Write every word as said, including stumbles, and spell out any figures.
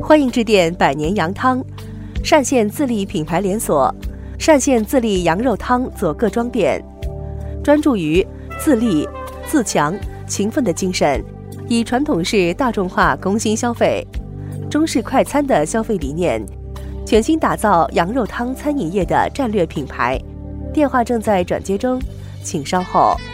欢迎致电百年羊汤，单县自立品牌连锁，单县自立羊肉汤做各庄店，专注于自立、自强、勤奋的精神，以传统式大众化工薪消费、中式快餐的消费理念，全新打造羊肉汤餐饮业的战略品牌。电话正在转接中，请稍后。